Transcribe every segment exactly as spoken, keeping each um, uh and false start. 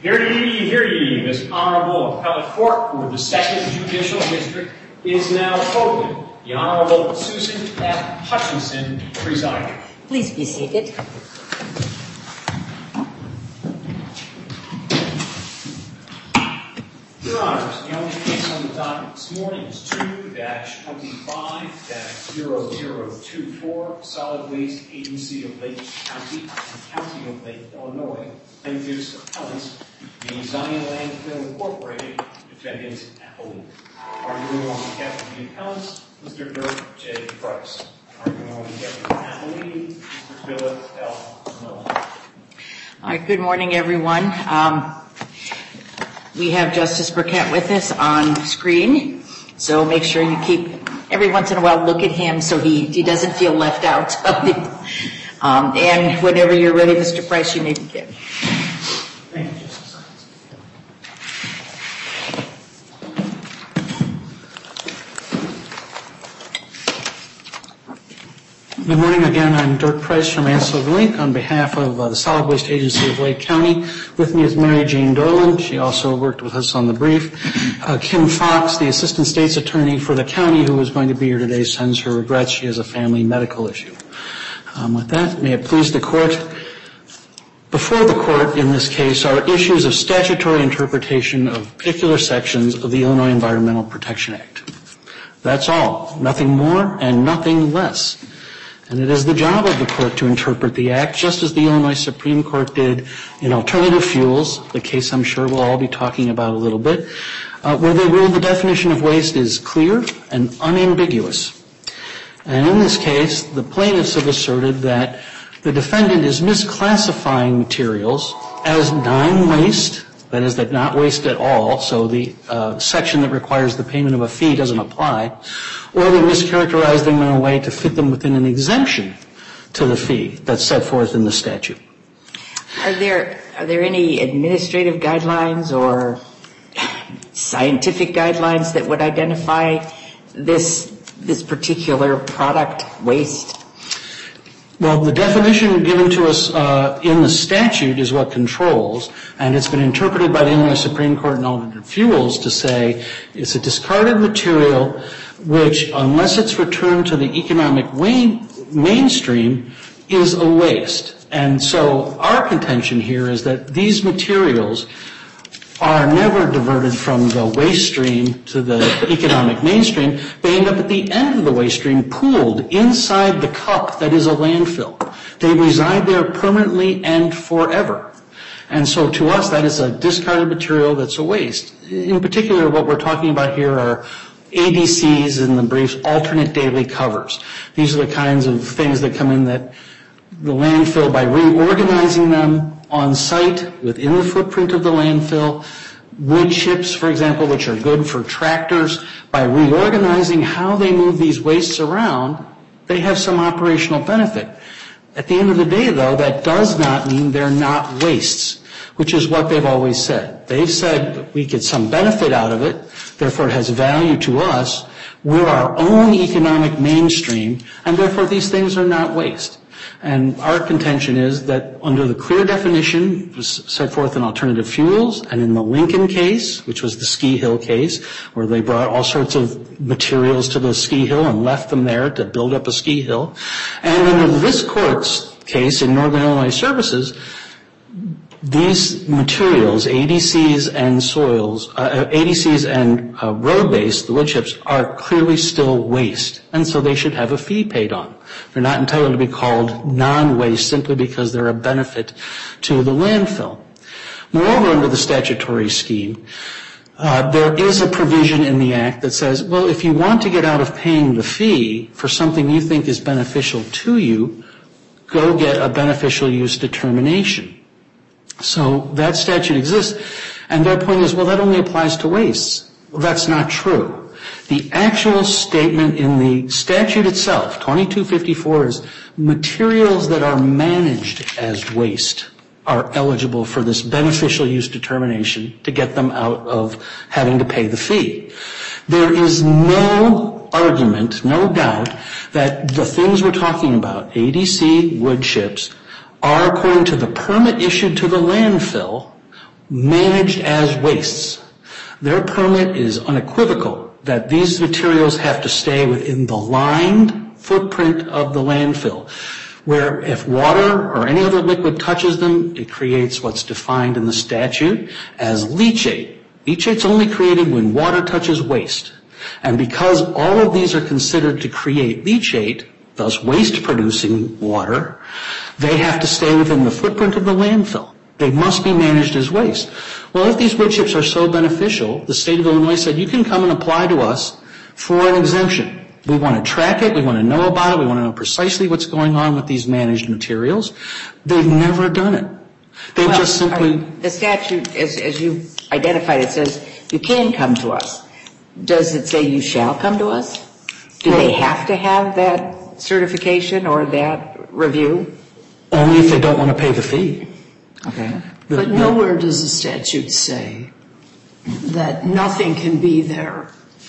Hear ye, hear ye, this Honorable Appellate Court for the Second Judicial District is now open. The Honorable Susan F. Hutchinson presiding. Please be seated. Your Honors, the only case on the docket this morning is two twenty-five zero zero two four, Solid Waste Agency of Lake County and County of Lake, Illinois, plaintiffs' appellants, the Zion Landfill Incorporated, defendants appellant. Arguing on behalf of the appellants, Mister Dirk J. Price. Arguing on behalf of the appellee, Mister Philip L. Miller. All right, good morning, everyone. Um, we have Justice Burkett with us on screen, so make sure you keep, every once in a while, look at him so he, he doesn't feel left out. um, and whenever you're ready, Mister Price, you may begin. Thank you, Justice. Good morning again. I'm Dirk Price from Ansel Link on behalf of uh, the Solid Waste Agency of Lake County. With me is Mary Jane Dolan. She also worked with us on the brief. Uh, Kim Fox, the Assistant State's Attorney for the county who is going to be here today, sends her regrets. She has a family medical issue. Um, with that, may it please the Court. Before the Court in this case are issues of statutory interpretation of particular sections of the Illinois Environmental Protection Act. That's all. Nothing more and nothing less. And it is the job of the Court to interpret the Act, just as the Illinois Supreme Court did in Alternative Fuels, the case I'm sure we'll all be talking about a little bit, uh, where they ruled the definition of waste is clear and unambiguous. And in this case, the plaintiffs have asserted that the defendant is misclassifying materials as non-waste, that is, that not waste at all, so the uh, section that requires the payment of a fee doesn't apply, or they're mischaracterizing them in a way to fit them within an exemption to the fee that's set forth in the statute. Are there are there any administrative guidelines or scientific guidelines that would identify this this particular product, waste? Well, the definition given to us uh, in the statute is what controls, and it's been interpreted by the Illinois Supreme Court in Alternative Fuels to say it's a discarded material which, unless it's returned to the economic wane, mainstream, is a waste. And so our contention here is that these materials are never diverted from the waste stream to the economic mainstream. They end up at the end of the waste stream, pooled inside the cup that is a landfill. They reside there permanently and forever. And so to us, that is a discarded material that's a waste. In particular, what we're talking about here are A D Cs in the briefs, alternate daily covers. These are the kinds of things that come in that the landfill, by reorganizing them on site within the footprint of the landfill, wood chips, for example, which are good for tractors, by reorganizing how they move these wastes around, they have some operational benefit. At the end of the day, though, that does not mean they're not wastes, which is what they've always said. They've said we get some benefit out of it, therefore it has value to us. We're our own economic mainstream, and therefore these things are not waste. And our contention is that under the clear definition set forth in Alternative Fuels and in the Lincoln case, which was the Ski Hill case, where they brought all sorts of materials to the ski hill and left them there to build up a ski hill, and under this court's case in Northern Illinois Services, these materials, A D Cs and soils, uh, A D Cs and uh, road-based, the wood chips, are clearly still waste, and so they should have a fee paid on. They're not entitled to be called non-waste simply because they're a benefit to the landfill. Moreover, under the statutory scheme, uh, there is a provision in the Act that says, well, if you want to get out of paying the fee for something you think is beneficial to you, go get a beneficial use determination. So that statute exists, and their point is, well, that only applies to wastes. Well, that's not true. The actual statement in the statute itself, twenty-two fifty-four, is materials that are managed as waste are eligible for this beneficial use determination to get them out of having to pay the fee. There is no argument, no doubt, that the things we're talking about, A D C, wood chips, are, according to the permit issued to the landfill, managed as wastes. Their permit is unequivocal that these materials have to stay within the lined footprint of the landfill, where if water or any other liquid touches them, it creates what's defined in the statute as leachate. Leachate's only created when water touches waste. And because all of these are considered to create leachate, thus waste-producing water, they have to stay within the footprint of the landfill. They must be managed as waste. Well, if these wood chips are so beneficial, the state of Illinois said, you can come and apply to us for an exemption. We want to track it. We want to know about it. We want to know precisely what's going on with these managed materials. They've never done it. They've well, just simply... The statute, as, as you identified, it says you can come to us. Does it say you shall come to us? Do well, they have to have that certification or that review? Only if they don't want to pay the fee. Okay. The, but nowhere does the statute say that nothing can be there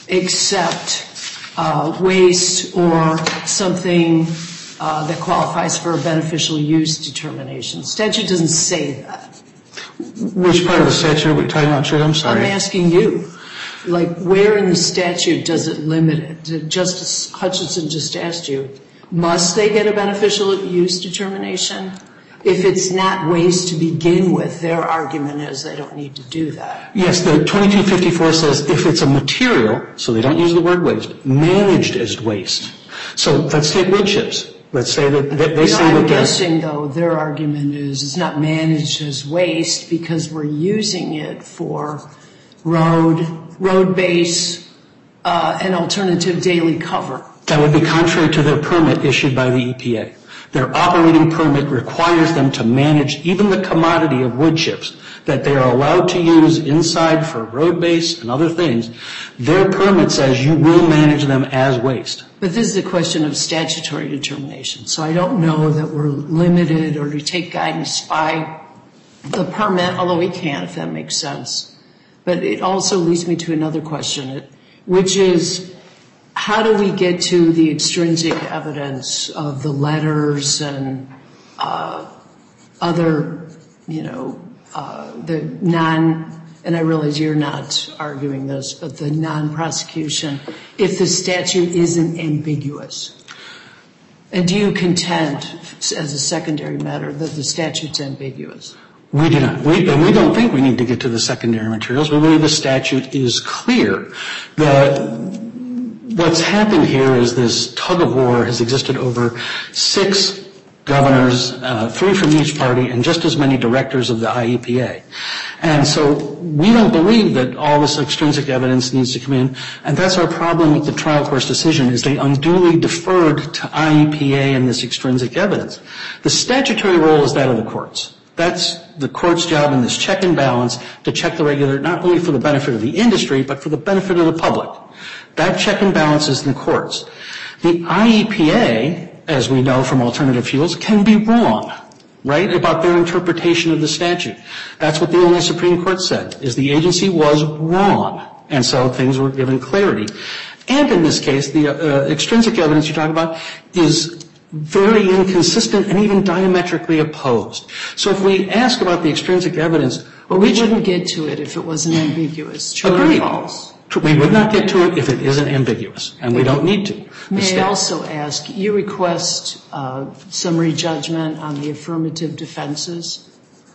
except uh, waste or something uh, that qualifies for a beneficial use determination. The statute doesn't say that. Which part of the statute are we talking about, Trish? I'm sorry. I'm asking you. Like, where in the statute does it limit it? Justice Hutchinson just asked you, must they get a beneficial use determination? If it's not waste to begin with, their argument is they don't need to do that. Yes, the twenty-two fifty-four says if it's a material, so they don't use the word waste, managed as waste. So let's take wood chips. Let's say that, that they you know, say I'm that I'm guessing, though, their argument is it's not managed as waste because we're using it for road, road base, uh, and alternative daily cover. That would be contrary to their permit issued by the E P A. Their operating permit requires them to manage even the commodity of wood chips that they are allowed to use inside for road base and other things. Their permit says you will manage them as waste. But this is a question of statutory determination. So I don't know that we're limited or to take guidance by the permit, although we can if that makes sense. But it also leads me to another question, which is, how do we get to the extrinsic evidence of the letters and uh, other, you know, uh, the non, and I realize you're not arguing this, but the non-prosecution, if the statute isn't ambiguous? And do you contend, as a secondary matter, that the statute's ambiguous? We do not. We, and we don't think we need to get to the secondary materials. We believe the statute is clear. The What's happened here is this tug of war has existed over six governors, uh, three from each party, and just as many directors of the I E P A. And so we don't believe that all this extrinsic evidence needs to come in, and that's our problem with the trial court's decision, is they unduly deferred to I E P A and this extrinsic evidence. The statutory role is that of the courts. That's the court's job in this check and balance to check the regulator, not only for the benefit of the industry, but for the benefit of the public. That check and balance is in the courts. The I E P A, as we know from alternative fuels, can be wrong, right, about their interpretation of the statute. That's what the Illinois Supreme Court said, is the agency was wrong, and so things were given clarity. And in this case, the uh, extrinsic evidence you talk about is very inconsistent and even diametrically opposed. So if we ask about the extrinsic evidence, well, we wouldn't get to it if it wasn't ambiguous. True or false? We would not get to it if it isn't ambiguous, and we don't need to. May I also ask, you request uh, summary judgment on the affirmative defenses?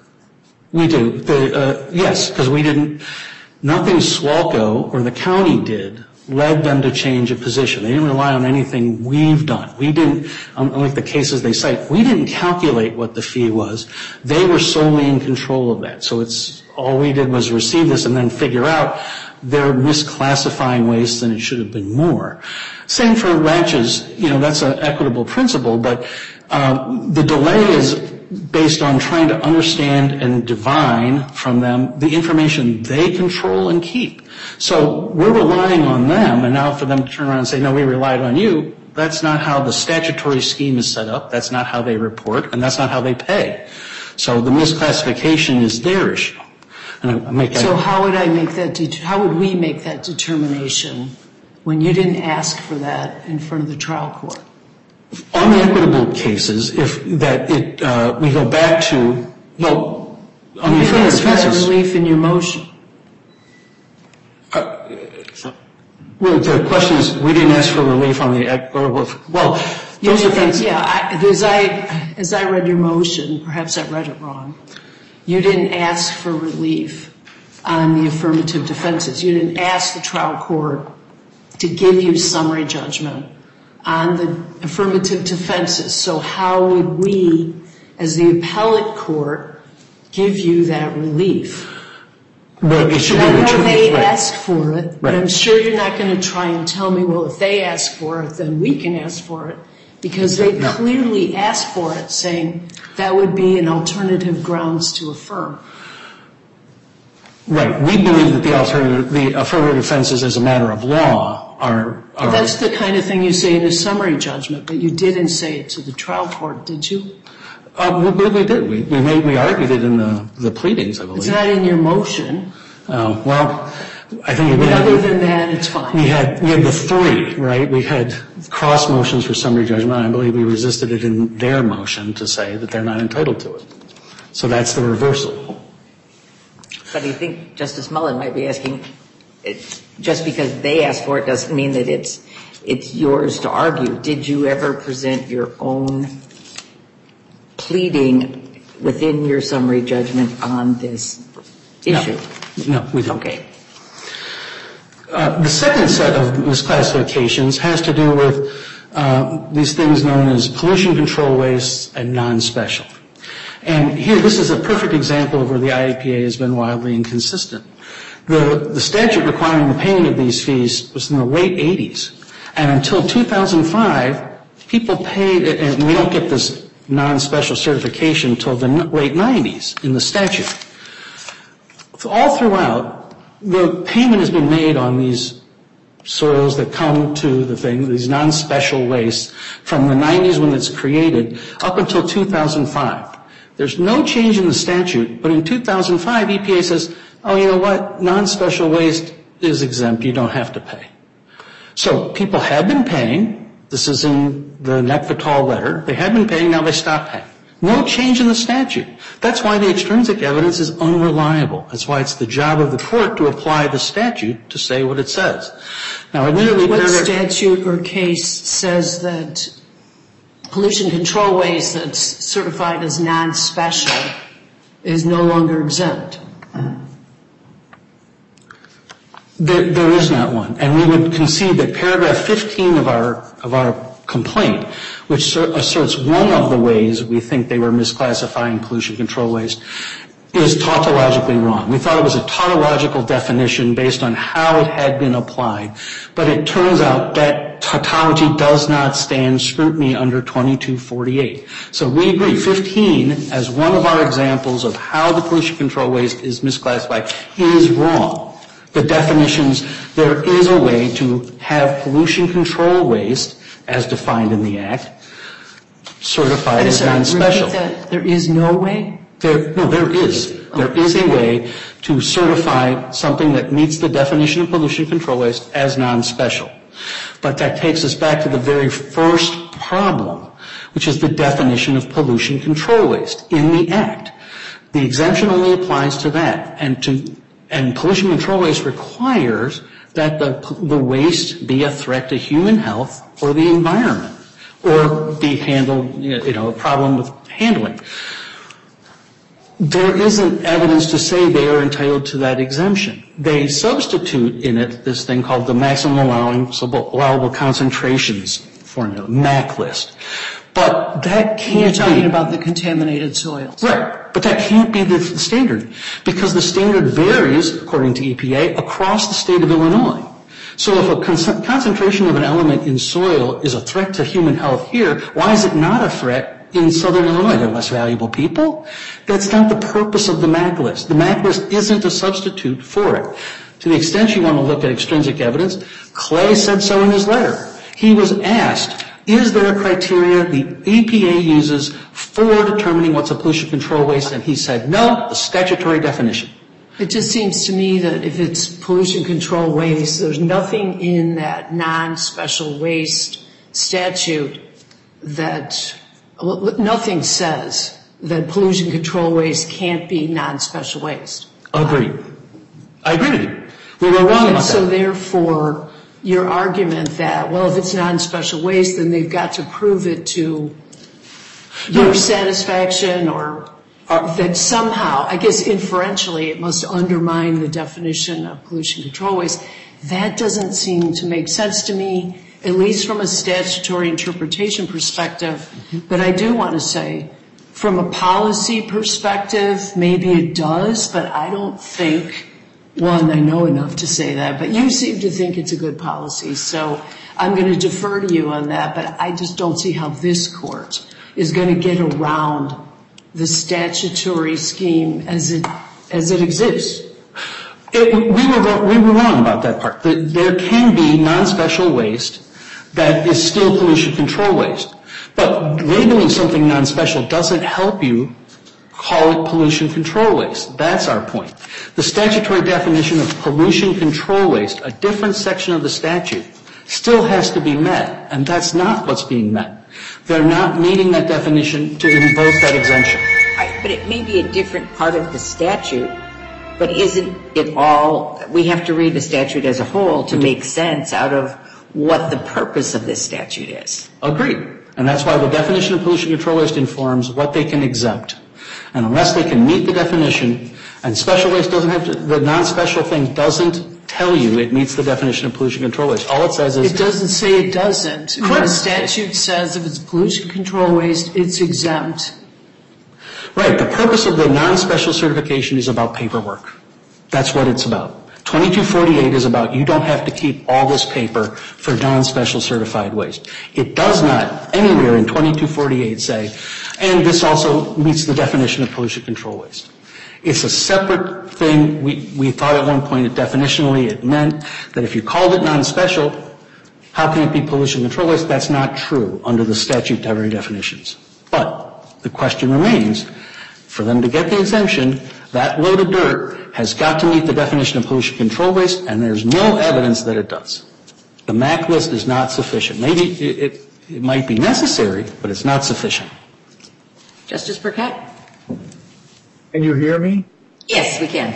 We do. The, uh, yes, because we didn't, nothing Swalco or the county did led them to change a position. They didn't rely on anything we've done. We didn't, unlike the cases they cite, we didn't calculate what the fee was. They were solely in control of that. So it's, all we did was receive this and then figure out they're misclassifying waste and it should have been more. Same for latches, you know, that's an equitable principle, but uh, the delay is based on trying to understand and divine from them the information they control and keep. So we're relying on them, and now for them to turn around and say, no, we relied on you, that's not how the statutory scheme is set up, that's not how they report, and that's not how they pay. So the misclassification is their issue. And I make that so how would I make that, det- how would we make that determination when you didn't ask for that in front of the trial court? On the equitable cases, if that it, uh, we go back to, well, on the You didn't affirmative ask for that defenses. relief in your motion. Well, the question is, we didn't ask for relief on the, or, well, those offenses. Yeah, I, as I, as I read your motion, perhaps I read it wrong, you didn't ask for relief on the affirmative defenses. You didn't ask the trial court to give you summary judgment on the affirmative defenses. So how would we, as the appellate court, give you that relief? Well, it should be I know returned. they Right. asked for it, but Right. I'm sure you're not going to try and tell me, well, if they ask for it, then we can ask for it, because they No. clearly asked for it, saying that would be an alternative grounds to affirm. Right. We believe that the alternative, the affirmative defenses as a matter of law are, are. That's the kind of thing you say in a summary judgment, but you didn't say it to the trial court, did you? Uh, we believe we did. We, we made, we argued it in the, the pleadings, I believe. It's not in your motion, Uh, well, I think but we other had, than that, it's fine. we had, we had the three, right? We had cross motions for summary judgment. I believe we resisted it in their motion to say that they're not entitled to it. So that's the reversal. But I think Justice Mullen might be asking, it's, just because they asked for it doesn't mean that it's it's yours to argue. Did you ever present your own pleading within your summary judgment on this issue? No, we didn't. Okay. Uh, the second set of misclassifications has to do with uh, these things known as pollution control wastes and non-special. And here, this is a perfect example of where the I A P A has been wildly inconsistent. The, the statute requiring the payment of these fees was in the late eighties. And until two thousand five, people paid, and we don't get this non-special certification until the late nineties in the statute. All throughout, the payment has been made on these soils that come to the thing, these non-special wastes, from the nineties when it's created up until two thousand five. There's no change in the statute, but in two thousand five, E P A says, oh, you know what, non-special waste is exempt, you don't have to pay. So people had been paying, this is in the Necvital letter, they had been paying, now they stopped paying. No change in the statute. That's why the extrinsic evidence is unreliable. That's why it's the job of the court to apply the statute to say what it says. Now, admittedly, What paragraph- statute or case says that pollution control waste that's certified as non-special is no longer exempt? There, there is not one. And we would concede that paragraph fifteen of our, of our complaint, which asserts one of the ways we think they were misclassifying pollution control waste, is tautologically wrong. We thought it was a tautological definition based on how it had been applied. But it turns out that tautology does not stand scrutiny under twenty-two forty-eight. So we agree, fifteen, as one of our examples of how the pollution control waste is misclassified, is wrong. The definitions, there is a way to have pollution control waste, as defined in the Act, certified as Sorry, non-special. repeat that. There is no way? There, no, there is. There is a way to certify something that meets the definition of pollution control waste as non-special. But that takes us back to the very first problem, which is the definition of pollution control waste in the Act. The exemption only applies to that. And to and pollution control waste requires that the, the waste be a threat to human health or the environment, or be handled, you know, a problem with handling. There isn't evidence to say they are entitled to that exemption. They substitute in it this thing called the maximum allowable, allowable concentrations formula, M A C list. But that can't You're talking be. about the contaminated soils. Right. But that can't be the standard, because the standard varies, according to E P A, across the state of Illinois. So if a con- concentration of an element in soil is a threat to human health here, why is it not a threat in southern Illinois? They're less valuable people? That's not the purpose of the M A C list. The M A C list isn't a substitute for it. To the extent you want to look at extrinsic evidence, Clay said so in his letter. He was asked, is there a criteria the E P A uses for determining what's a pollution control waste? And he said, no, the statutory definition. It just seems to me that if it's pollution control waste, there's nothing in that non-special waste statute that, well, nothing says that pollution control waste can't be non-special waste. Agreed. I agree with you. We were wrong And about so that. therefore, your argument that, well, if it's non-special waste, then they've got to prove it to your satisfaction, or that somehow, I guess inferentially, it must undermine the definition of pollution control waste. That doesn't seem to make sense to me, at least from a statutory interpretation perspective. Mm-hmm. But I do want to say, from a policy perspective, maybe it does, but I don't think, one, I know enough to say that, but you seem to think it's a good policy, so I'm going to defer to you on that, but I just don't see how this court is going to get around the statutory scheme as it as it exists. It, we, were, we were wrong about that part. The, there can be non-special waste that is still pollution control waste. But labeling something non-special doesn't help you call it pollution control waste. That's our point. The statutory definition of pollution control waste, a different section of the statute, still has to be met, and that's not what's being met. They're not meeting that definition to invoke that exemption. Right, but it may be a different part of the statute, but isn't it all, we have to read the statute as a whole to make sense out of what the purpose of this statute is. Agreed. And that's why the definition of pollution control waste informs what they can exempt. And unless they can meet the definition, and special waste doesn't have to, the non-special thing doesn't tell you it meets the definition of pollution control waste. All it says is... It doesn't say it doesn't. Correct. The statute says if it's pollution control waste, it's exempt. Right. The purpose of the non-special certification is about paperwork. That's what it's about. twenty-two forty-eight is about you don't have to keep all this paper for non-special certified waste. It does not anywhere in twenty-two forty-eight say, and this also meets the definition of pollution control waste. It's a separate thing. We, we thought at one point that definitionally it meant that if you called it non-special, how can it be pollution control waste? That's not true under the statutory definitions. But the question remains, for them to get the exemption, that load of dirt has got to meet the definition of pollution control waste, and there's no evidence that it does. The M A C list is not sufficient. Maybe it, it, it might be necessary, but it's not sufficient. Justice Burkett? Can you hear me? Yes, we can.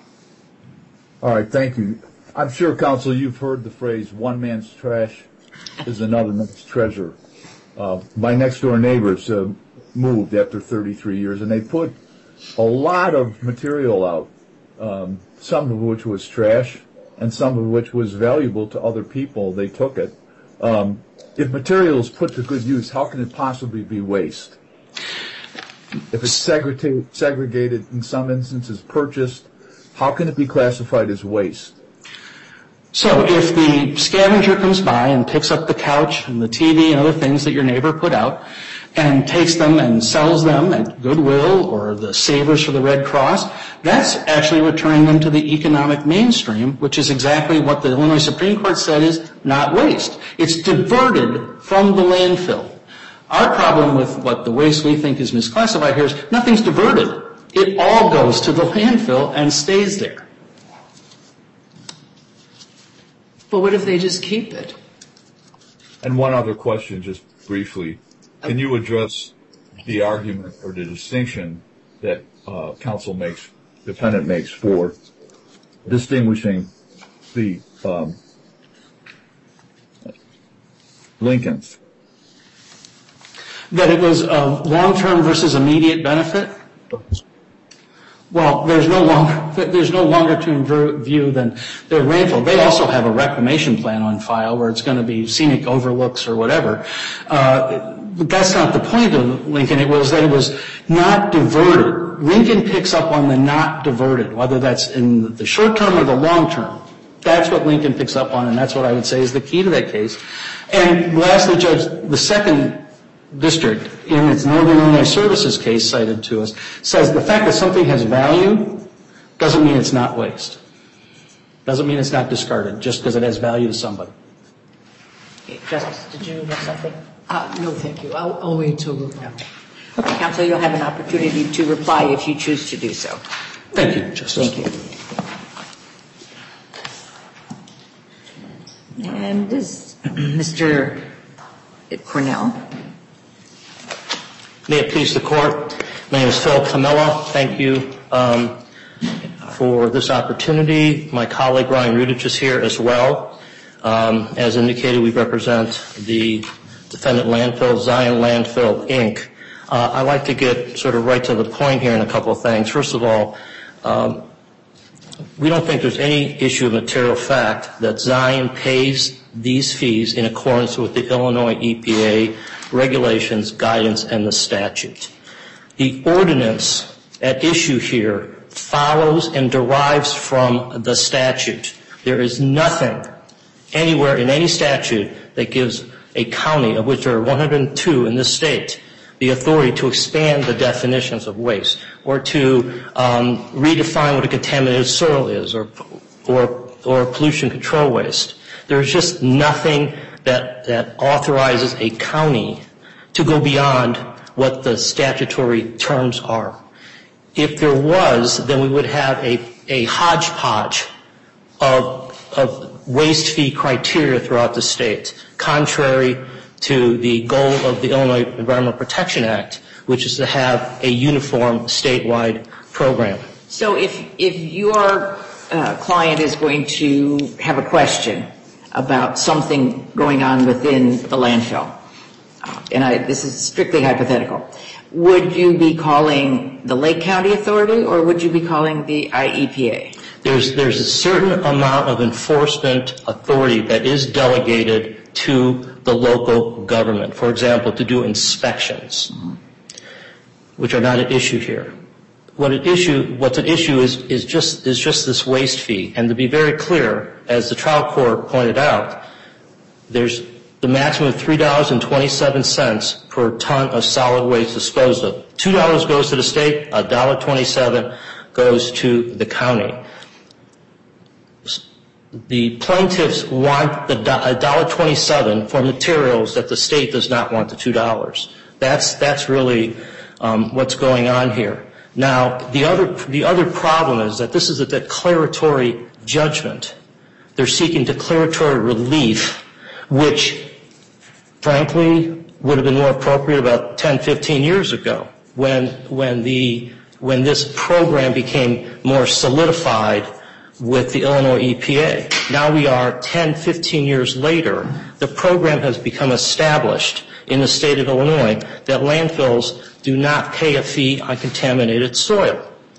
All right, thank you. I'm sure, counsel, you've heard the phrase, one man's trash is another man's treasure. Uh, my next-door neighbors uh, moved after thirty-three years, and they put a lot of material out, um, some of which was trash and some of which was valuable to other people. They took it. Um, if material is put to good use, how can it possibly be waste? If it's segregated, segregated, in some instances purchased, how can it be classified as waste? So if the scavenger comes by and picks up the couch and the T V and other things that your neighbor put out and takes them and sells them at Goodwill or the Savers for the Red Cross, that's actually returning them to the economic mainstream, which is exactly what the Illinois Supreme Court said is not waste. It's diverted from the landfill. Our problem with what the waste we think is misclassified here is nothing's diverted. It all goes to the landfill and stays there. But what if they just keep it? And one other question, just briefly. Can you address the argument or the distinction that uh, counsel makes, defendant makes, for distinguishing the um, Lincolns? That it was a long-term versus immediate benefit? Well, there's no longer, there's no longer-term view than their landfill. They also have a reclamation plan on file where it's going to be scenic overlooks or whatever. Uh, but that's not the point of Lincoln. It was that it was not diverted. Lincoln picks up on the not diverted, whether that's in the short term or the long term. That's what Lincoln picks up on, and that's what I would say is the key to that case. And lastly, Judge, the second district in its Northern Illinois Services case cited to us says the fact that something has value doesn't mean it's not waste. Doesn't mean it's not discarded just because it has value to somebody. Justice, did you have something? Uh, no, thank you. I'll, I'll wait till we're done. Okay, counsel, you'll have an opportunity to reply if you choose to do so. Thank you, Justice. Thank you. And is Mister Cornell? May it please the Court. My name is Phil Camilla. Thank you um, for this opportunity. My colleague Ryan Rudich is here as well. Um, as indicated, we represent the defendant landfill, Zion Landfill, Incorporated. Uh, I'd like to get sort of right to the point here in a couple of things. First of all, um, we don't think there's any issue of material fact that Zion pays these fees in accordance with the Illinois E P A regulations, guidance, and the statute. The ordinance at issue here follows and derives from the statute. There is nothing anywhere in any statute that gives a county, of which there are one hundred two in this state, the authority to expand the definitions of waste or to um, redefine what a contaminated soil is or, or, or pollution control waste. There's just nothing that, that authorizes a county to go beyond what the statutory terms are. If there was, then we would have a, a hodgepodge of, of waste fee criteria throughout the state, contrary to the goal of the Illinois Environmental Protection Act, which is to have a uniform statewide program. So if, if your uh, client is going to have a question about something going on within the landfill, uh, and I, this is strictly hypothetical, would you be calling the Lake County Authority or would you be calling the I E P A? There's, there's a certain amount of enforcement authority that is delegated to the local government, for example, to do inspections, mm-hmm. which are not an issue here. What an issue, what's an issue is, is just is just this waste fee. And to be very clear, as the trial court pointed out, there's the maximum of three dollars and twenty-seven cents per ton of solid waste disposed of. Two dollars goes to the state, a dollar twenty-seven goes to the county. The plaintiffs want the one dollar twenty-seven for materials that the state does not want the two dollars. That's that's really um, what's going on here. Now, the other the other problem is that this is a declaratory judgment. They're seeking declaratory relief, which, frankly, would have been more appropriate about ten, fifteen years ago when when the when this program became more solidified with the Illinois E P A. Now we are ten, fifteen years later. The program has become established in the state of Illinois that landfills do not pay a fee on contaminated soil.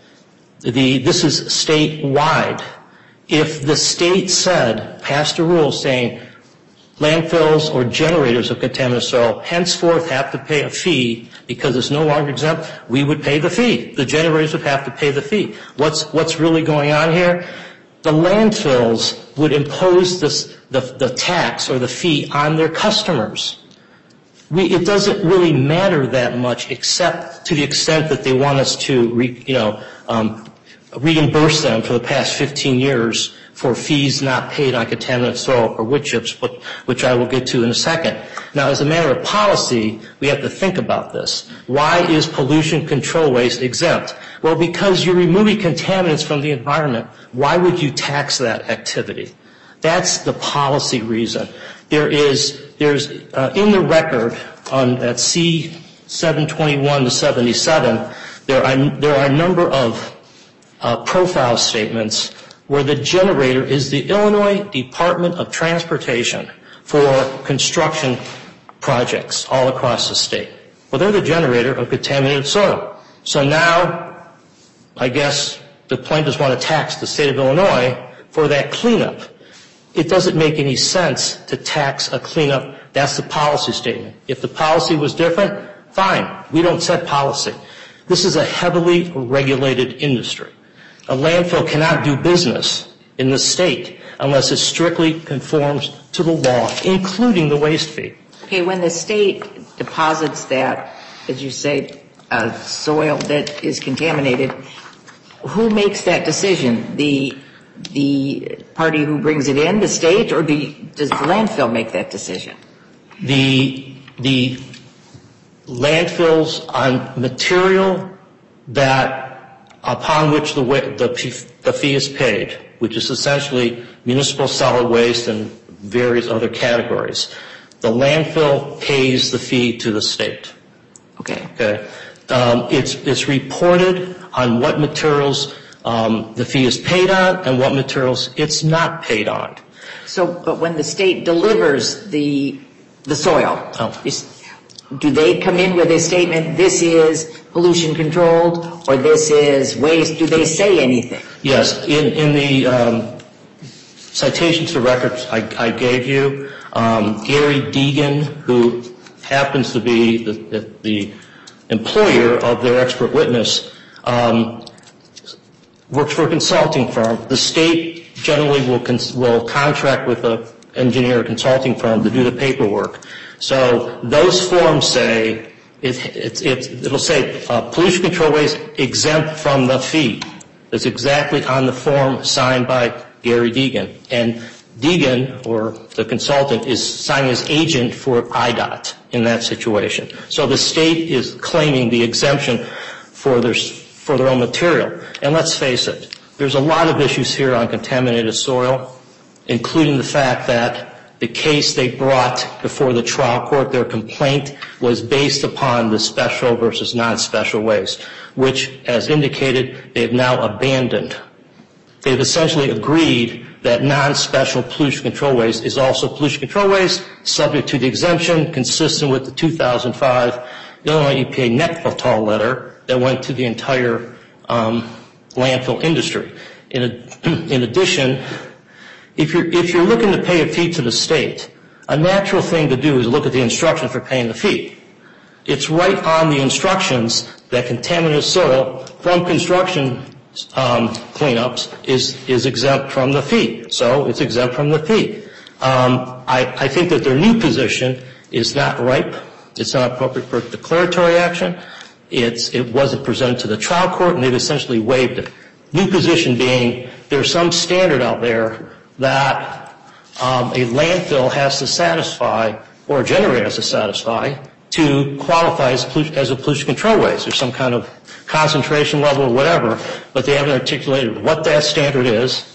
The, this is statewide. If the state said, passed a rule saying landfills or generators of contaminated soil henceforth have to pay a fee because it's no longer exempt, we would pay the fee. The generators would have to pay the fee. What's, what's really going on here? The landfills would impose this, the, the tax or the fee on their customers. We, it doesn't really matter that much except to the extent that they want us to, re, you know, um, reimburse them for the past fifteen years for fees not paid on contaminated soil or wood chips, which I will get to in a second. Now, as a matter of policy, we have to think about this. Why is pollution control waste exempt? Well, because you're removing contaminants from the environment. Why would you tax that activity? That's the policy reason. There is, there's uh, in the record on at C seven twenty-one to seventy-seven, there are there are a number of uh, profile statements where the generator is the Illinois Department of Transportation for construction projects all across the state. Well, they're the generator of contaminated soil. So now, I guess the plaintiffs want to tax the state of Illinois for that cleanup. It doesn't make any sense to tax a cleanup. That's the policy statement. If the policy was different, fine. We don't set policy. This is a heavily regulated industry. A landfill cannot do business in the state unless it strictly conforms to the law, including the waste fee. Okay, when the state deposits that, as you say, uh, soil that is contaminated, who makes that decision? The the party who brings it in, the state, or the, does the landfill make that decision? The the landfills on material that upon which the the the fee is paid, which is essentially municipal solid waste and various other categories. The landfill pays the fee to the state. Okay. Okay. Um, it's, it's reported on what materials um, the fee is paid on and what materials it's not paid on. So, but when the state delivers the, the soil, Oh. is, do they come in with a statement, this is pollution controlled, or this is waste? Do they say anything? Yes. In, in the um, citation to the records I, I gave you, um, Gary Deegan, who happens to be the, the, the employer of their expert witness, um, works for a consulting firm. The state generally will cons- will contract with an engineer consulting firm to do the paperwork. So those forms say, it, it, it, it'll say uh, pollution control waste exempt from the fee. That's exactly on the form signed by Gary Deegan. And Deegan, or the consultant, is signing as agent for I D O T in that situation. So the state is claiming the exemption for their, for their own material. And let's face it, there's a lot of issues here on contaminated soil, including the fact that the case they brought before the trial court, their complaint, was based upon the special versus non-special waste, which, as indicated, they've now abandoned. They've essentially agreed that non-special pollution control waste is also pollution control waste, subject to the exemption, consistent with the two thousand five Illinois E P A Nectal letter that went to the entire um, landfill industry. In, a, in addition, if you're, if you're looking to pay a fee to the state, a natural thing to do is look at the instructions for paying the fee. It's right on the instructions that contaminated soil from construction um, cleanups is, is exempt from the fee. So it's exempt from the fee. Um, I, I think that their new position is not ripe. It's not appropriate for declaratory action. It's, it wasn't presented to the trial court, and they've essentially waived it. New position being there's some standard out there that um, a landfill has to satisfy, or a generator has to satisfy, to qualify as, pollution, as a pollution control waste. There's some kind of concentration level or whatever, but they haven't articulated what that standard is,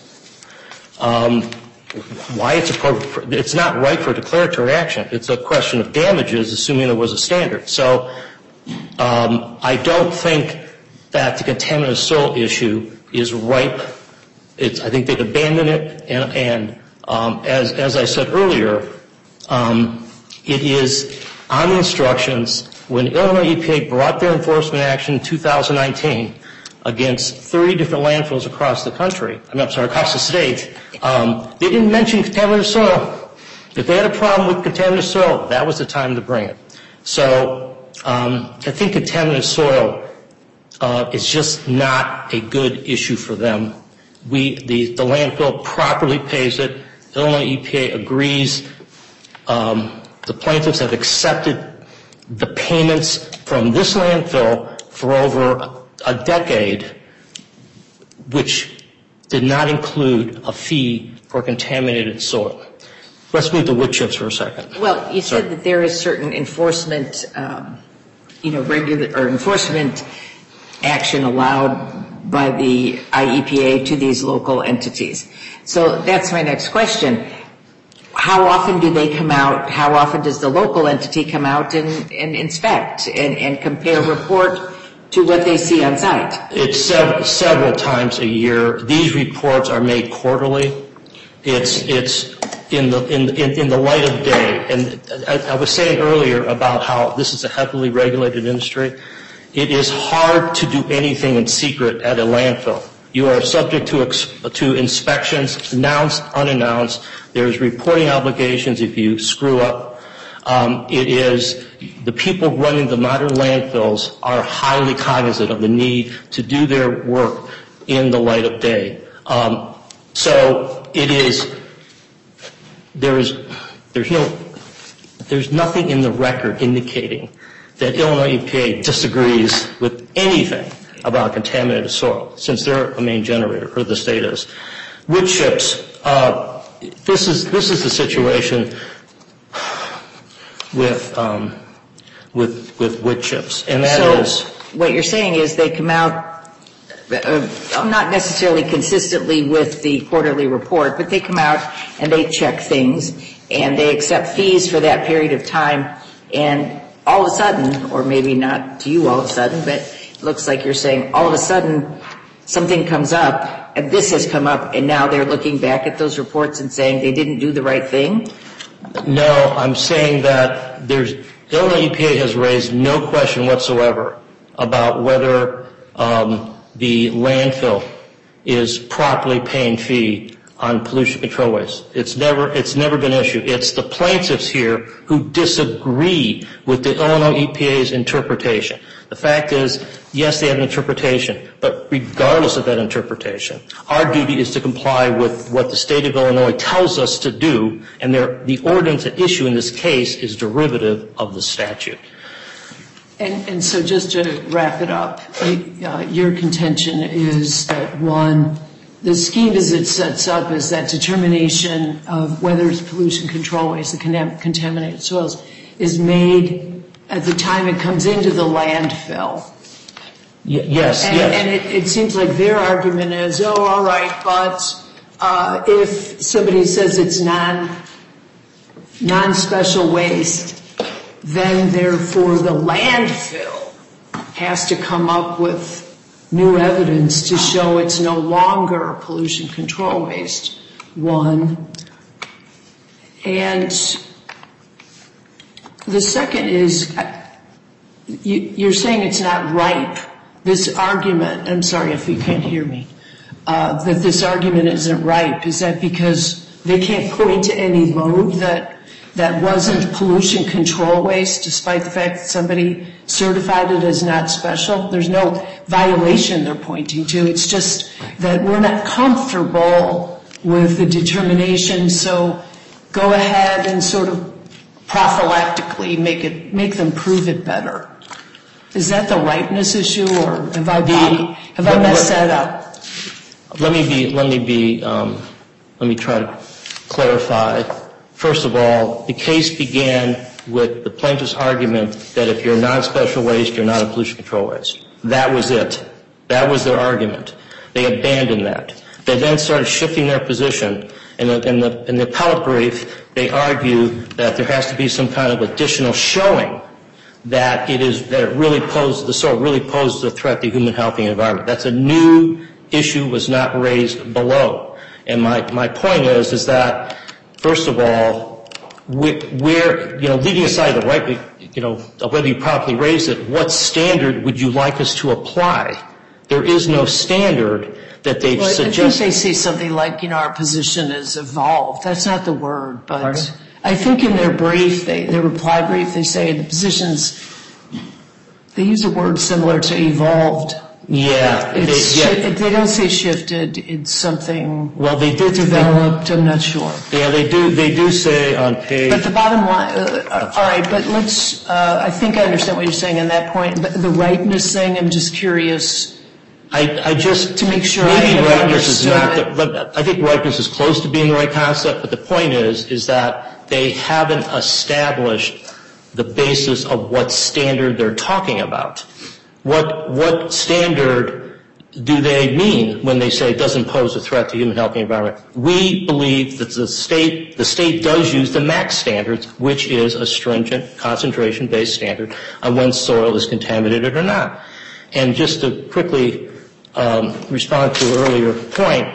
um, why it's appropriate. For, it's not right for declaratory action. It's a question of damages, assuming there was a standard. So um, I don't think that the contaminated soil issue is ripe. It's, I think they've abandoned it, and, and um, as, as I said earlier, um, it is on the instructions. When Illinois E P A brought their enforcement action in two thousand nineteen against thirty different landfills across the country, I mean, I'm sorry, across the state, um, they didn't mention contaminated soil. If they had a problem with contaminated soil, that was the time to bring it. So um, I think contaminated soil uh, is just not a good issue for them. We, the, the landfill properly pays it. Illinois E P A agrees. Um, the plaintiffs have accepted the payments from this landfill for over a decade, which did not include a fee for contaminated soil. Let's move to wood chips for a second. Well, you said Sorry. that there is certain enforcement, um, you know, regular or enforcement action allowed by the I E P A to these local entities. So that's my next question. How often do they come out? How often does the local entity come out and, and inspect and, and compare report to what they see on site? It's sev- several times a year. These reports are made quarterly. It's it's in the in in, in the light of day. And I, I was saying earlier about how this is a heavily regulated industry. It is hard to do anything in secret at a landfill. You are subject to ex- to inspections, announced, unannounced. There's reporting obligations if you screw up. Um, it is the people running the modern landfills are highly cognizant of the need to do their work in the light of day. Um, so it is. There is. There's no. There's nothing in the record indicating that Illinois E P A disagrees with anything about contaminated soil, since they're a main generator, or the state is. Wood chips. Uh, this is this is the situation with um, with with wood chips, and that so is. What you're saying is they come out, uh, not necessarily consistently with the quarterly report, but they come out and they check things and they accept fees for that period of time, and all of a sudden, or maybe not to you all of a sudden, but it looks like you're saying all of a sudden something comes up, and this has come up, and now they're looking back at those reports and saying they didn't do the right thing? No, I'm saying that there's, Illinois E P A has raised no question whatsoever about whether um, the landfill is properly paying fee on pollution control waste. It's never, it's never been an issue. It's the plaintiffs here who disagree with the Illinois E P A's interpretation. The fact is, yes, they have an interpretation, but regardless of that interpretation, our duty is to comply with what the state of Illinois tells us to do, and the ordinance at issue in this case is derivative of the statute. And, and so just to wrap it up, uh, your contention is that, one, the scheme as it sets up is that determination of whether it's pollution control waste, the contaminated soils, is made at the time it comes into the landfill. Y- yes, and, yes. And it, it seems like their argument is, oh, all right, but uh, if somebody says it's non, non-special waste, then therefore the landfill has to come up with new evidence to show it's no longer pollution control waste, one. And the second is, you, you're saying it's not ripe. This argument, I'm sorry if you can't hear me, uh, that this argument isn't ripe. Is that because they can't point to any load that that wasn't pollution control waste, despite the fact that somebody certified it as not special? There's no violation they're pointing to. It's just that we're not comfortable with the determination, so go ahead and sort of prophylactically make it, make them prove it better. Is that the ripeness issue, or have I, be, have I messed that up? Let me be, let me be, um, let me try to clarify. First of all, the case began with the plaintiff's argument that if you're non-special waste, you're not a pollution control waste. That was it. That was their argument. They abandoned that. They then started shifting their position. In the, in the, in the appellate brief, they argue that there has to be some kind of additional showing that it is, that it really poses, the soil really poses a threat to human health and environment. That's a new issue, was not raised below. And my, my point is, is that, first of all, we're, you know, leaving aside the right, you know, whether you properly raised it, what standard would you like us to apply? There is no standard that they've well, suggested. I think they say something like, you know, our position has evolved. That's not the word, but Pardon? I think in their brief, they, their reply brief, they say the positions, they use a word similar to evolved. Yeah. It's They, yeah. shi- they don't say shifted. It's something Well, they did developed. I'm not sure. Yeah, they do. They do say on page. But the bottom line, uh, all right, but let's, uh, I think I understand what you're saying on that point. But the ripeness thing, I'm just curious. I, I just to make sure maybe I have ripeness is not. understood The, but I think ripeness is close to being the right concept. But the point is, is that they haven't established the basis of what standard they're talking about. What what standard do they mean when they say it doesn't pose a threat to human health and environment? We believe that the state the state does use the MAC standards, which is a stringent concentration-based standard on when soil is contaminated or not. And just to quickly um, respond to an earlier point,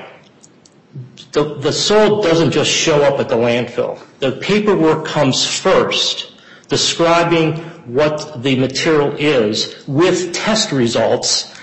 the, the soil doesn't just show up at the landfill. The paperwork comes first, describing what the material is with test results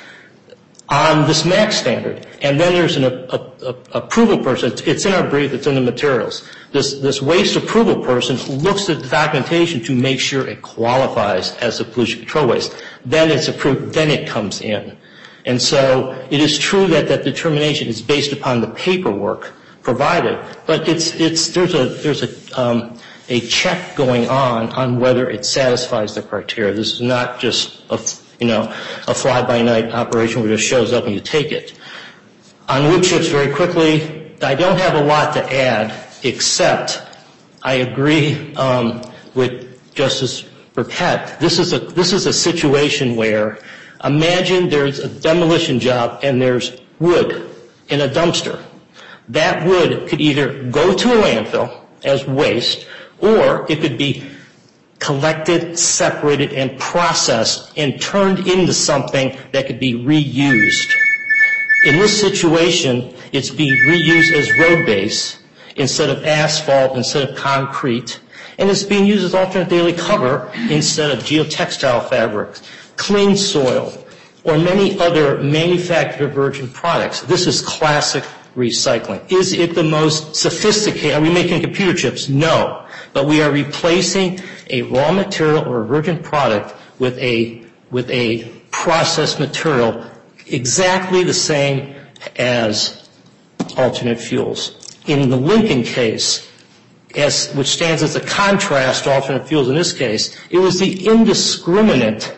on this MAC standard. And then there's an a, a, a approval person. It's, it's in our brief. It's in the materials. This, this waste approval person looks at the documentation to make sure it qualifies as a pollution control waste. Then it's approved. Then it comes in. And so it is true that that determination is based upon the paperwork provided, but it's it's there's a there's a um, a check going on on whether it satisfies the criteria. This is not just a, you know, a fly-by-night operation where it just shows up and you take it. On wood chips, very quickly, I don't have a lot to add, except I agree um, with Justice Burkett. This is a this is a situation where, imagine there's a demolition job and there's wood in a dumpster. That wood could either go to a landfill as waste, or it could be collected, separated, and processed and turned into something that could be reused. In this situation, it's being reused as road base instead of asphalt, instead of concrete, and it's being used as alternate daily cover instead of geotextile fabrics, clean soil, or many other manufactured virgin products. This is classic recycling. Is it the most sophisticated? Are we making computer chips? No. But we are replacing a raw material or a virgin product with a, with a processed material exactly the same as alternate fuels. In the Lincoln case, as, which stands as a contrast to alternate fuels in this case, it was the indiscriminate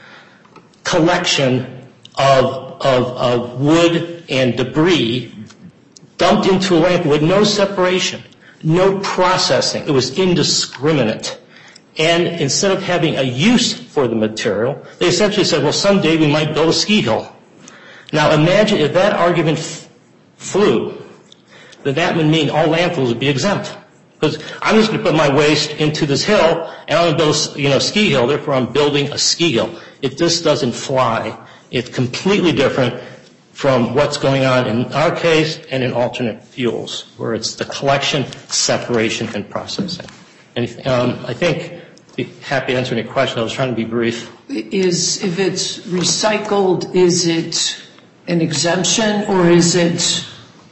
collection of, of, of wood and debris dumped into a landfill with no separation, no processing. It was indiscriminate. And instead of having a use for the material, they essentially said, well, someday we might build a ski hill. Now imagine if that argument f- flew, then that would mean all landfills would be exempt. Because I'm just going to put my waste into this hill, and I'm going to build a you know, ski hill, therefore I'm building a ski hill. It just doesn't fly. It's completely different from what's going on in our case and in alternate fuels, where it's the collection, separation, and processing. And um, I think I'd be happy to answer any question. I was trying to be brief. Is, if it's recycled, is it an exemption or is it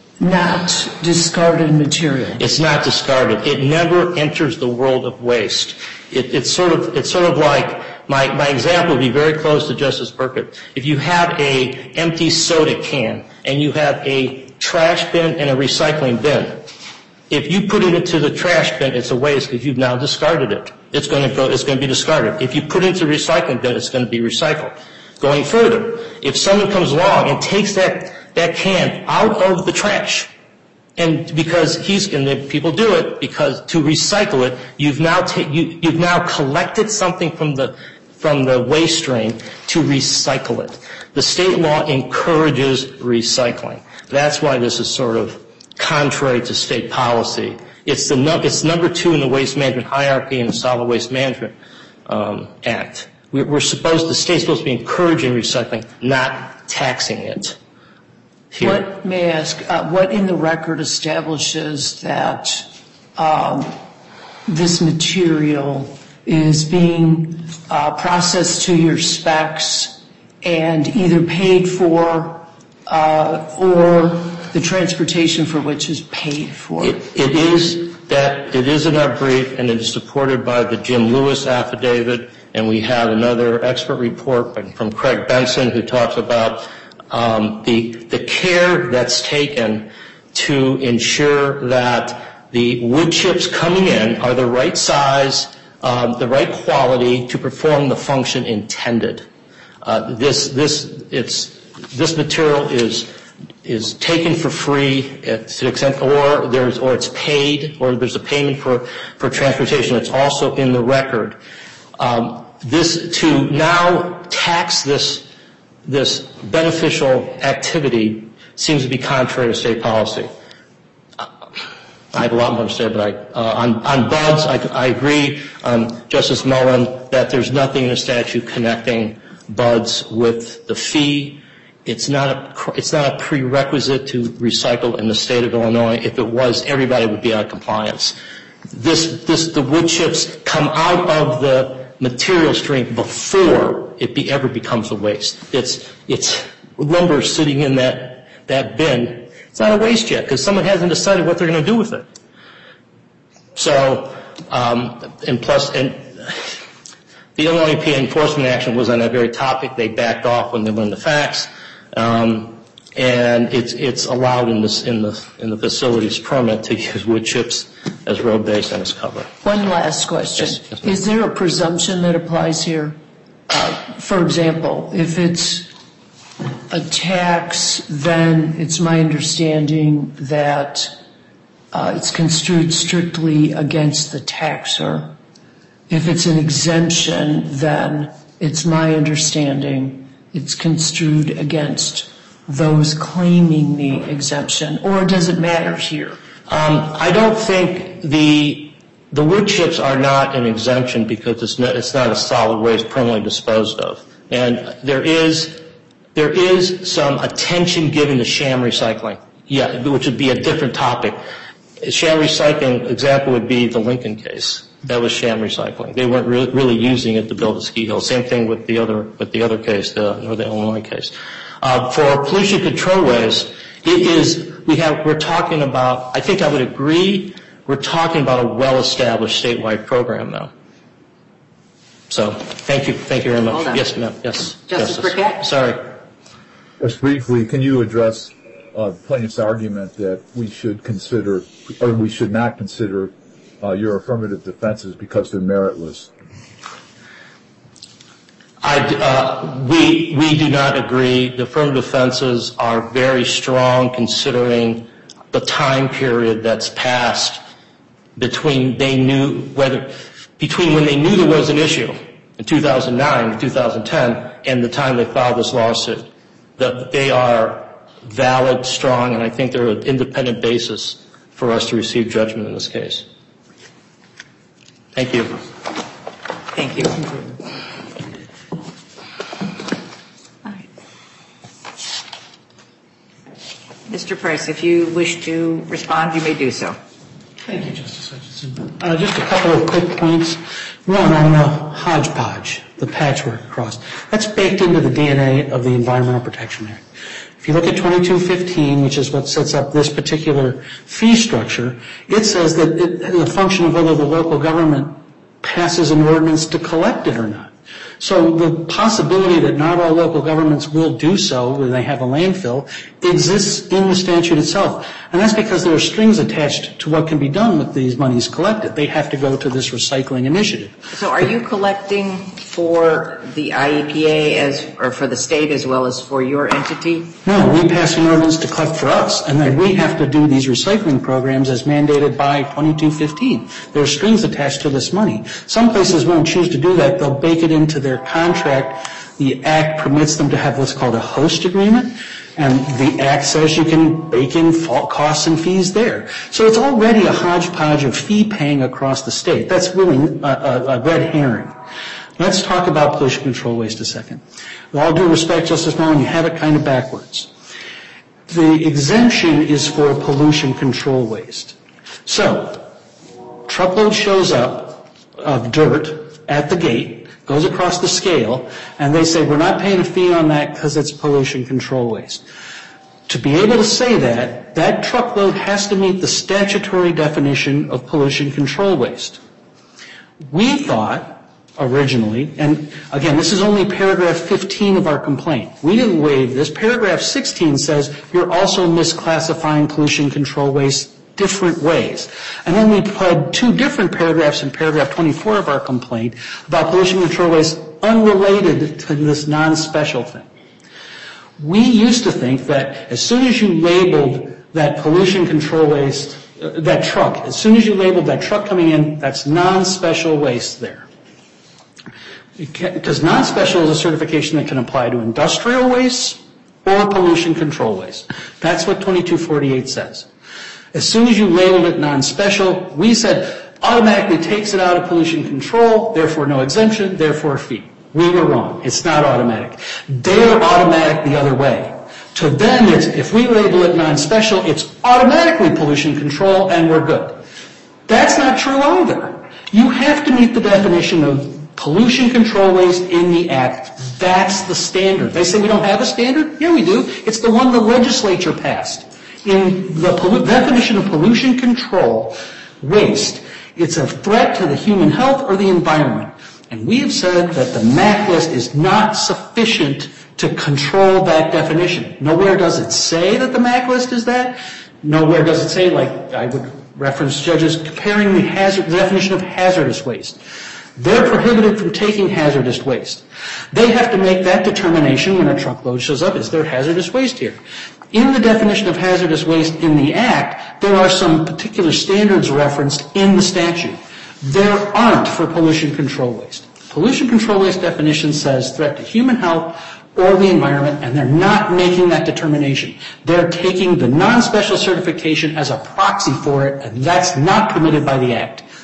not discarded material? It's not discarded. It never enters the world of waste. It, it's sort of it's sort of like my my example would be very close to Justice Burkett. If you have a empty soda can and you have a trash bin and a recycling bin, if you put it into the trash bin, it's a waste because you've now discarded it. It's going to go. It's going to be discarded. If you put it into the recycling bin, it's going to be recycled. Going further, if someone comes along and takes that that can out of the trash, and because he's and the people do it because to recycle it, you've now ta- you, you've now collected something from the from the waste stream to recycle it. The state law encourages recycling. That's why this is sort of contrary to state policy. It's the no, it's number two in the waste management hierarchy in the Solid Waste Management um, Act. We're, we're supposed the state's supposed to be encouraging recycling, not taxing it. Here. What, may I ask, uh, what in the record establishes that um, this material is being uh, processed to your specs and either paid for uh, or the transportation for which is paid for? It, it is that it is in our brief, and it is supported by the Jim Lewis affidavit, and we have another expert report from Craig Benson who talks about Um, the the care that's taken to ensure that the wood chips coming in are the right size, um, the right quality to perform the function intended. Uh, this this it's this material is is taken for free to the extent, or there's or it's paid, or there's a payment for for transportation. It's also in the record. Um, this to now tax this. This beneficial activity seems to be contrary to state policy. I have a lot more to say, but I, uh, on, on buds, I, I agree, um, Justice Mullen, that there's nothing in the statute connecting buds with the fee. It's not a, it's not a prerequisite to recycle in the state of Illinois. If it was, everybody would be out of compliance. This, this, the wood chips come out of the material stream before it be, ever becomes a waste. It's it's lumber sitting in that that bin. It's not a waste yet because someone hasn't decided what they're going to do with it. So, um, and plus, and the Illinois E P A enforcement action was on that very topic. They backed off when they learned the facts, um, and it's it's allowed in this in the in the facility's permit to use wood chips as road base and as cover. One last question: yes, yes, is there a presumption that applies here? Uh, for example, if it's a tax, then it's my understanding that uh, it's construed strictly against the taxer. If it's an exemption, then it's my understanding it's construed against those claiming the exemption. Or does it matter here? Um, I don't think the the wood chips are not an exemption because it's not, it's not a solid waste permanently disposed of. And there is, there is some attention given to sham recycling, yeah, which would be a different topic. Sham recycling example would be the Lincoln case. That was sham recycling. They weren't really, really using it to build a ski hill. Same thing with the other, with the other case, the Northern Illinois case. Uh, for pollution control waste, it is, we have, we're talking about, I think I would agree, we're talking about a well-established statewide program now. So, thank you, thank you very much. Hold on. Yes, ma'am, yes. Justice Burkett? Sorry. Just briefly, can you address uh, plaintiff's argument that we should consider, or we should not consider uh, your affirmative defenses because they're meritless? I, uh, we, we do not agree. The affirmative defenses are very strong considering the time period that's passed between they knew whether, between when they knew there was an issue in two thousand nine and two thousand ten and the time they filed this lawsuit. That they are valid, strong, and I think they're an independent basis for us to receive judgment in this case. Thank you. Thank you. Mister Price, if you wish to respond, you may do so. Thank you, Justice Hutchinson. Uh, just a couple of quick points. One on the hodgepodge, the patchwork across. That's baked into the D N A of the Environmental Protection Act. If you look at twenty-two fifteen, which is what sets up this particular fee structure, it says that it, the function of whether the local government passes an ordinance to collect it or not. So the possibility that not all local governments will do so when they have a landfill exists in the statute itself. And that's because there are strings attached to what can be done with these monies collected. They have to go to this recycling initiative. So are you collecting for the I E P A as, or for the state as well as for your entity? No, we pass an ordinance to collect for us, and then we have to do these recycling programs as mandated by twenty-two fifteen. There are strings attached to this money. Some places won't choose to do that. They'll bake it into their contract. The Act permits them to have what's called a host agreement, and the Act says you can bake in costs and fees there. So it's already a hodgepodge of fee paying across the state. That's really a, a, a red herring. Let's talk about pollution control waste a second. With all due respect, Justice Mullen, you have it kind of backwards. The exemption is for pollution control waste. So, truckload shows up of dirt at the gate, goes across the scale, and they say, we're not paying a fee on that because it's pollution control waste. To be able to say that, that truckload has to meet the statutory definition of pollution control waste. We thought, originally, and again, this is only paragraph fifteen of our complaint. We didn't waive this. Paragraph sixteen says you're also misclassifying pollution control waste different ways. And then we pled two different paragraphs in paragraph twenty-four of our complaint about pollution control waste unrelated to this non-special thing. We used to think that as soon as you labeled that pollution control waste, uh, that truck, as soon as you labeled that truck coming in, that's non-special waste there. Because non-special is a certification that can apply to industrial waste or pollution control waste. That's what twenty-two forty-eight says. As soon as you labeled it non-special, we said automatically takes it out of pollution control, therefore no exemption, therefore fee. We were wrong. It's not automatic. They're automatic the other way. To them, it's, if we label it non-special, it's automatically pollution control and we're good. That's not true either. You have to meet the definition of pollution control waste in the Act. That's the standard. They say we don't have a standard? Yeah, we do. It's the one the legislature passed. In the pollu- definition of pollution control waste, it's a threat to the human health or the environment. And we have said that the M A C list is not sufficient to control that definition. Nowhere does it say that the M A C list is that. Nowhere does it say, like I would reference judges comparing the, hazard, the definition of hazardous waste. They're prohibited from taking hazardous waste. They have to make that determination when a truckload shows up. Is there hazardous waste here? In the definition of hazardous waste in the Act, there are some particular standards referenced in the statute. There aren't for pollution control waste. Pollution control waste definition says threat to human health or the environment, and they're not making that determination. They're taking the non-special certification as a proxy for it, and that's not permitted by the Act.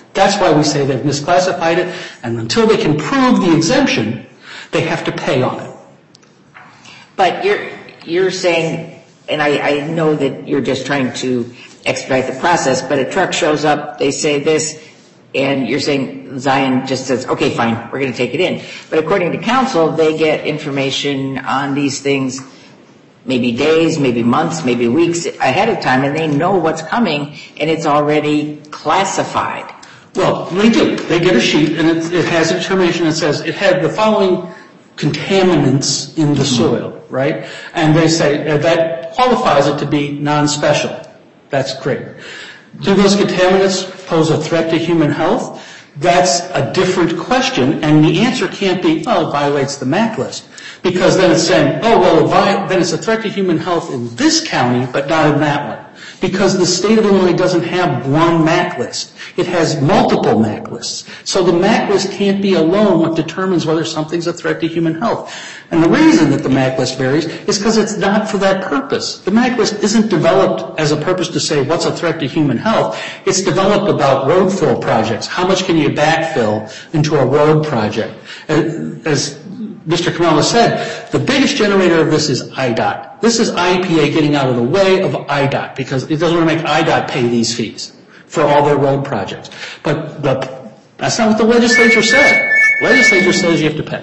That's why we say they've misclassified it, and until they can prove the exemption, they have to pay on it. But you're you're saying, and I, I know that you're just trying to expedite the process, but a truck shows up, they say this, and you're saying Zion just says, okay, fine, we're going to take it in. But according to council, they get information on these things maybe days, maybe months, maybe weeks ahead of time, and they know what's coming, and it's already classified. Well, they do. They get a sheet, and it, it has a determination that says it had the following contaminants in the soil, right? And they say uh, that qualifies it to be non-special. That's great. Do those contaminants pose a threat to human health? That's a different question, and the answer can't be, oh, it violates the M A C list. Because then it's saying, oh, well, it vi- then it's a threat to human health in this county, but not in that one. Because the state of Illinois doesn't have one M A C list. It has multiple M A C lists. So the M A C list can't be alone what determines whether something's a threat to human health. And the reason that the M A C list varies is because it's not for that purpose. The M A C list isn't developed as a purpose to say what's a threat to human health. It's developed about road fill projects. How much can you backfill into a road project? As Mister Kamala said, the biggest generator of this is I D O T. This is I E P A getting out of the way of I D O T because it doesn't want to make I D O T pay these fees for all their road projects. But the, that's not what the legislature said. Legislature says you have to pay.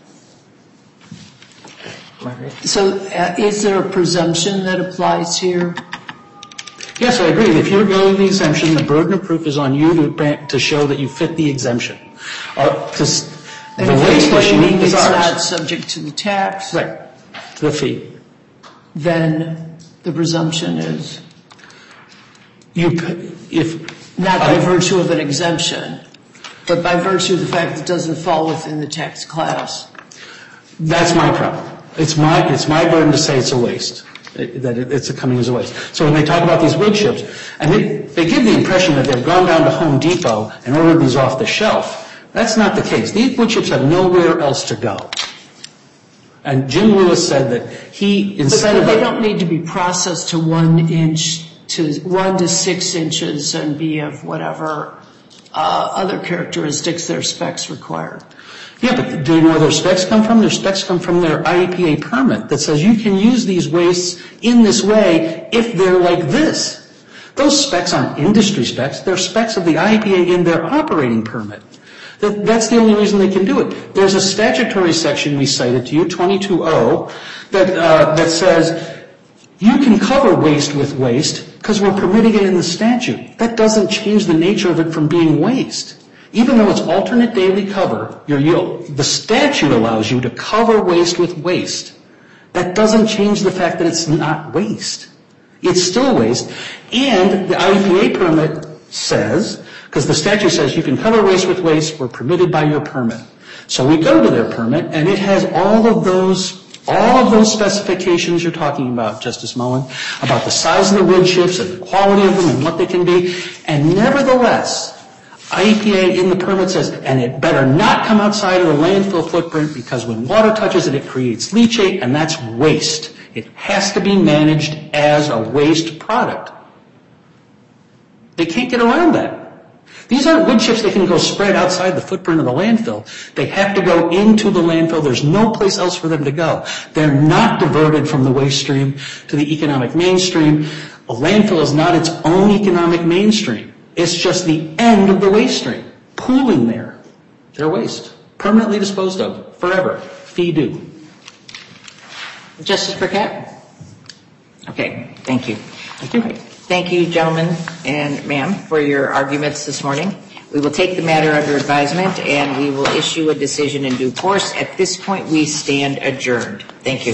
So uh, is there a presumption that applies here? Yes, I agree. If you're going the exemption, the burden of proof is on you to, to show that you fit the exemption. Uh, And the waste issue is it's ours. not subject to the tax, Right, to the fee. then the presumption is You, p- if not by I- virtue of an exemption, but by virtue of the fact that it doesn't fall within the tax class. That's my problem. It's my it's my burden to say it's a waste, that it, it's coming as a waste. So when they talk about these wood chips, and they, they give the impression that they've gone down to Home Depot and ordered these off the shelf. That's not the case. These wood chips have nowhere else to go. And Jim Lewis said that he instead But of they don't need to be processed to one inch to one to six inches and be of whatever uh, other characteristics their specs require. Yeah, but do you know where their specs come from? Their specs come from their I E P A permit that says you can use these wastes in this way if they're like this. Those specs aren't industry specs. They're specs of the I E P A in their operating permit. That, that's the only reason they can do it. There's a statutory section we cited to you, twenty-two oh, that, uh, that says you can cover waste with waste because we're permitting it in the statute. That doesn't change the nature of it from being waste. Even though it's alternate daily cover, you're, you'll, the statute allows you to cover waste with waste. That doesn't change the fact that it's not waste. It's still waste. And the I E P A permit says, because the statute says you can cover waste with waste, we're permitted by your permit. So we go to their permit, and it has all of those, all of those specifications you're talking about, Justice Mullen, about the size of the wood chips and the quality of them and what they can be. And nevertheless, I E P A in the permit says, and it better not come outside of the landfill footprint because when water touches it, it creates leachate, and that's waste. It has to be managed as a waste product. They can't get around that. These aren't wood chips that can go spread outside the footprint of the landfill. They have to go into the landfill. There's no place else for them to go. They're not diverted from the waste stream to the economic mainstream. A landfill is not its own economic mainstream. It's just the end of the waste stream, pooling there. They're waste, permanently disposed of, forever, fee due. Justice Burkett? Okay, thank you. Thank you. Thank you, gentlemen and ma'am, for your arguments this morning. We will take the matter under advisement, and we will issue a decision in due course. At this point, we stand adjourned. Thank you.